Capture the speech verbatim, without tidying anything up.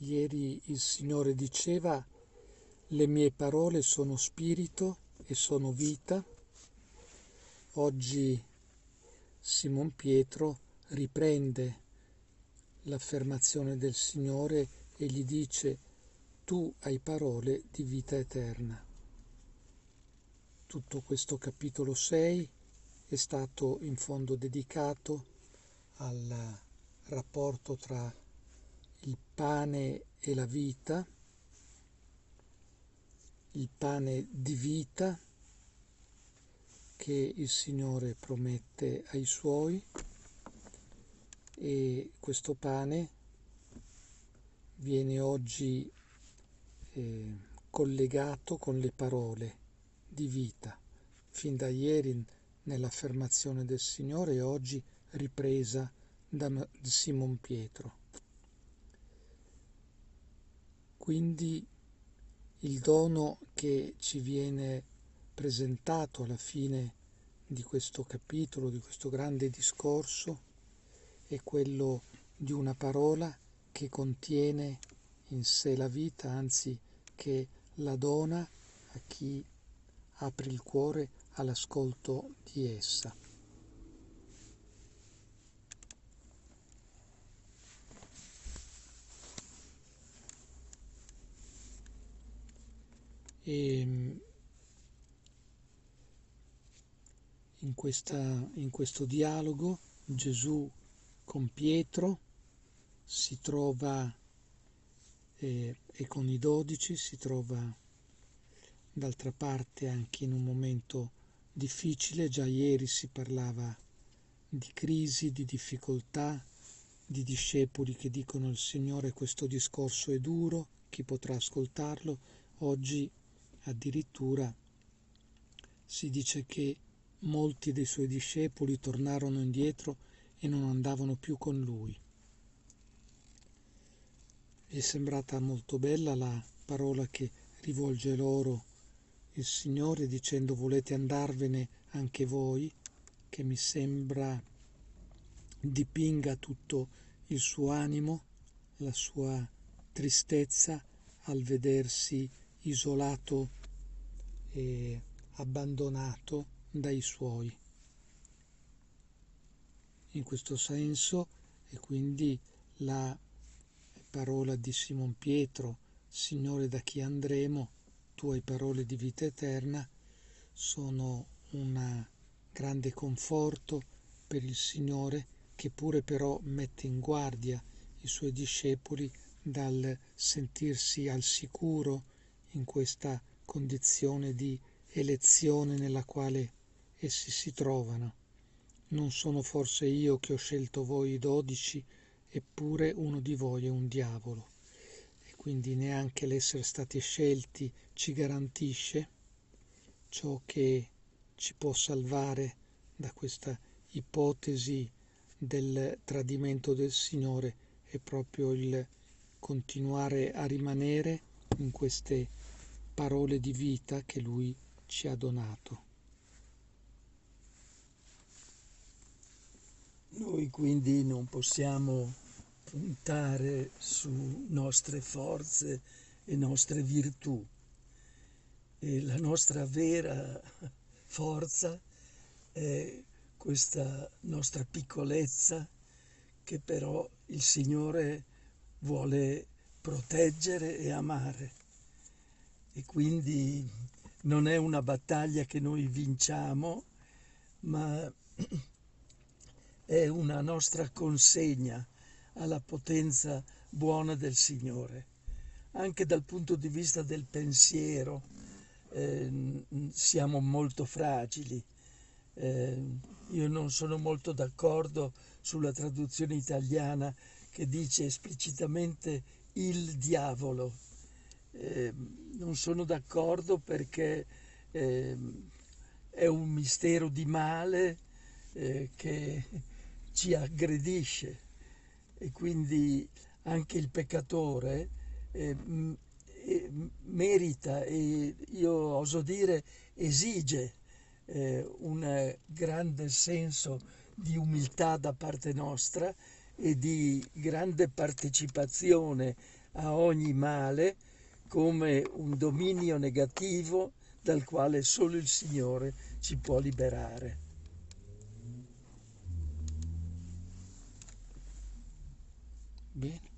Ieri il Signore diceva: le mie parole sono spirito e sono vita. Oggi Simon Pietro riprende l'affermazione del Signore e gli dice: tu hai parole di vita eterna. Tutto questo capitolo sei è stato in fondo dedicato al rapporto tra il pane e la vita, il pane di vita che il Signore promette ai Suoi, e questo pane viene oggi eh, collegato con le parole di vita, fin da ieri nell'affermazione del Signore e oggi ripresa da Simon Pietro. Quindi il dono che ci viene presentato alla fine di questo capitolo, di questo grande discorso, è quello di una parola che contiene in sé la vita, anzi che la dona a chi apre il cuore all'ascolto di essa. E in, questa, in questo dialogo Gesù con Pietro si trova eh, e con i dodici si trova d'altra parte anche in un momento difficile. Già ieri si parlava di crisi, di difficoltà, di discepoli che dicono al Signore: questo discorso è duro, chi potrà ascoltarlo? Oggi addirittura si dice che molti dei suoi discepoli tornarono indietro e non andavano più con lui. È sembrata molto bella la parola che rivolge loro il Signore dicendo: volete andarvene anche voi? Che mi sembra dipinga tutto il suo animo, la sua tristezza al vedersi isolato e abbandonato dai suoi. In questo senso, e quindi la parola di Simon Pietro: Signore, da chi andremo? Tu hai parole di vita eterna, sono un grande conforto per il Signore, che pure però mette in guardia i suoi discepoli dal sentirsi al sicuro in questa condizione di elezione nella quale essi si trovano. Non sono forse io che ho scelto voi dodici, eppure uno di voi è un diavolo. E quindi neanche l'essere stati scelti ci garantisce. Ciò che ci può salvare da questa ipotesi del tradimento del Signore è proprio il continuare a rimanere in queste parole di vita che Lui ci ha donato. Noi quindi non possiamo puntare su nostre forze e nostre virtù, e la nostra vera forza è questa nostra piccolezza che però il Signore vuole proteggere e amare, e quindi non è una battaglia che noi vinciamo, ma è una nostra consegna alla potenza buona del Signore. Anche dal punto di vista del pensiero eh, siamo molto fragili. Eh, io non sono molto d'accordo sulla traduzione italiana che dice esplicitamente il diavolo. Eh, non sono d'accordo perché eh, è un mistero di male eh, che ci aggredisce, e quindi anche il peccatore eh, m- eh, merita, e io oso dire esige eh, un grande senso di umiltà da parte nostra e di grande partecipazione a ogni male come un dominio negativo dal quale solo il Signore ci può liberare. Bene.